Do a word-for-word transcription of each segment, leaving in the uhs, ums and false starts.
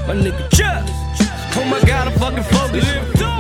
My nigga Just. Oh my God, I'm fucking focused.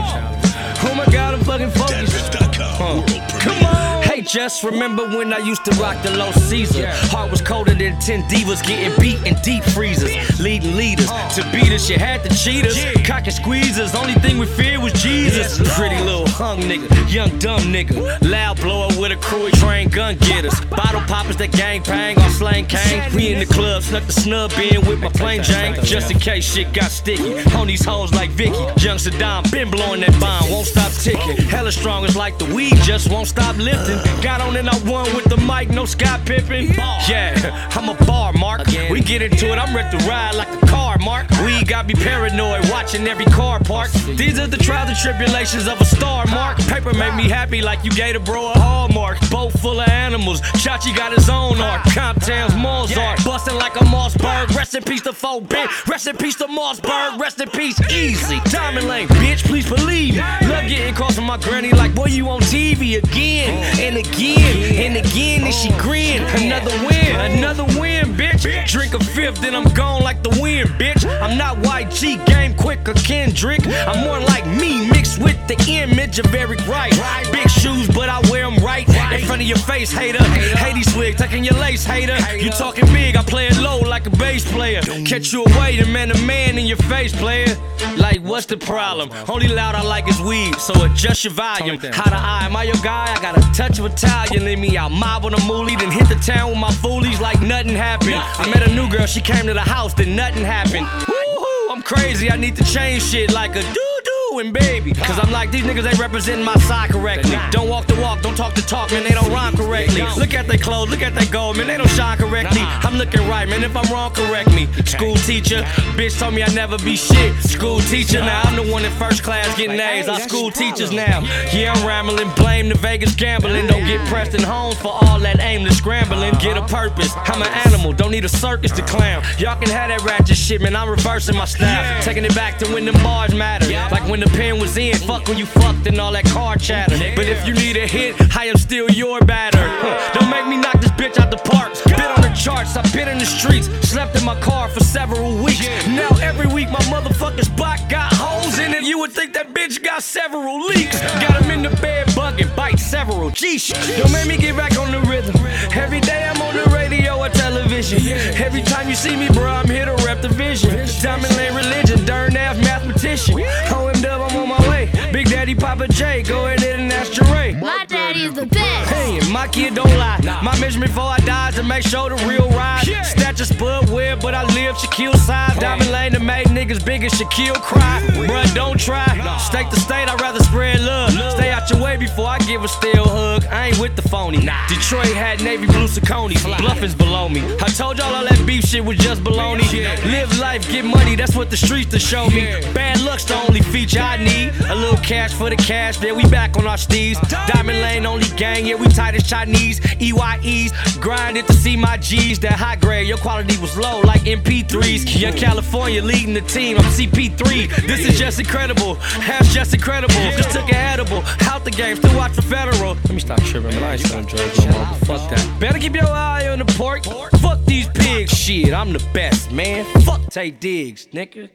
Oh my God, I'm fucking focused. Huh. Come on. Hey, just remember when I used to rock the Low Caesar. Heart was colder than ten divas getting beat in deep freezers. Leading leaders to beat us, you had to cheat us. Cock and squeezers, only thing we feared was Jesus. Pretty little hung nigga, young dumb nigga. Loud blower with a crew, trained gun getters. Bottle poppers that gang bang on slang cane. We in the club, snuck the snub in with my plain Jane. Just in case shit got sticky. On these hoes like Vicky. Young Saddam, been blowing that bomb, won't stop ticking. Hella strong, it's like the weed, just won't stop lifting. Got on and I won with the mic, no Scott Pippen. Yeah, I'm a bar, Mark. We get into it, I'm ready to ride like a car, Mark. We got me paranoid, watching every car park. These are the trials and tribulations of a star, Mark. Paper make me happy like you gave a bro a hallmark. Boat full of animals, Chachi got his own art. Compton's Mozart, busting like a Mossberg. Rest in peace to four bit, rest in peace to Mossberg. Rest in peace, easy. Diamond Lane, bitch, please believe me. Love getting calls from my granny like, boy, you on T V again. And again, and again, and she grin. Another win, another win, bitch. Drink a fifth, then I'm gone like the wind, bitch. I'm not Y G, game quick or Kendrick. I'm more like me, mixed with the image of Eric Wright. Big shoes, but I wear them right in front of your face, hater. Hades swig, taking your lace, hater. You talking big, I play it low like a bass player. Catch you away, the man, the man in your face, player. Like, what's the problem? Only loud I like is weed, so adjust your volume. How to eye, am I your guy? I got a touch of Italian in me. I'll mob on a moolie, then hit the town with my foolies like nothing happened. I met a new girl, she came to the house, then nothing happened. Woo-hoo, I'm crazy, I need to change shit like a doo-doo and baby. Cause I'm like, these niggas ain't representing my side correctly. Don't walk the walk, don't talk the talk, man, they don't rhyme correctly. Look at their clothes, look at their gold, man, they don't shine correctly. I'm looking right, man, if I'm wrong, correct me. School teacher, bitch told me I'd never be shit. School teacher, now I'm the one in first class getting A's. Our school teachers now. Yeah, I'm rambling, blame the Vegas gambling. Don't get pressed in homes for all that aimless scrambling. Get a purpose, I'm an animal, don't need a circus to clown. Y'all can have that ratchet shit, man, I'm reversing my style. Taking it back to when them bars matter. Like when the pen was in, fuck when you fucked and all that car chatter. But if you need a hit, I am still your batter. Huh. Don't make me knock this bitch out the park. Bit on the charts, I've been in the streets. Slept in my car for several weeks. Now every week my motherfucking spot got holes in it. You would think that bitch got several leaks. Got him in the bed bugging, bite several. Geesh, don't make me get back on the rhythm. Every day I'm on the radio or television. Every time you see me, bro, I'm here to rep the vision. Diamond Lane religion, darn ass mathematician. O M dub, I'm on my way. Big Daddy Papa J, go ahead and ask Jeray. My daddy is the best. Hey, my kid don't lie. My mission before I die is to make sure the real ride. Stature spud weird, but I live Shaquille size. Diamond Lane to make niggas big as Shaquille cry. Bruh, don't try. State to state, I'd rather spread love. Stay out your way before I give a steel hug. I ain't with the phony. Detroit had navy blue Saucony. Bluff is below me. I told y'all all that beef shit was just baloney. Live life, get money, that's what the streets to show me. Bad luck's the only feature I need. A little cash for the cash, yeah, we back on our steez. Diamond Lane only gang, yeah, we tight as Chinese. E Y Es, grinded to see my G's. That high grade, your quality was low like M P threes. Young California leading the team, I'm C P three. This is just incredible, that's just incredible. Just took a edible, out the game, still watch the federal. Let me stop tripping, man, I ain't selling drugs no more, but fuck that. Better keep your eye on the pork, fuck these pigs. Shit, I'm the best, man, fuck Tay Diggs, nigga.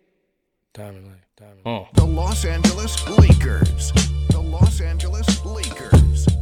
Diamond Lane, Diamond Lane. The Los Angeles Lakers. The Los Angeles Lakers.